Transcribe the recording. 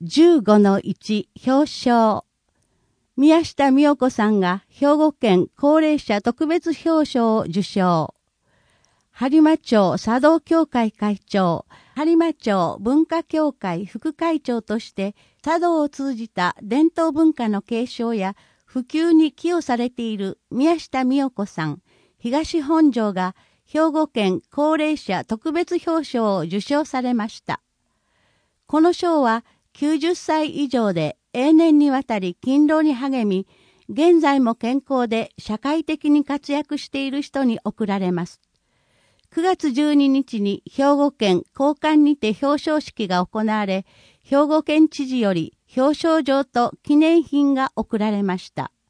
15-1表彰。宮下美代子さんが兵庫県高齢者特別表彰を受賞。播磨町茶道協会会長、播磨町文化協会副会長として茶道を通じた伝統文化の継承や普及に寄与されている宮下美代子さん、東本庄が兵庫県高齢者特別表彰を受賞されました。この賞は90歳以上で永年にわたり勤労に励み、現在も健康で社会的に活躍している人に贈られます。9月12日に兵庫県公館にて表彰式が行われ、兵庫県知事より表彰状と記念品が贈られました。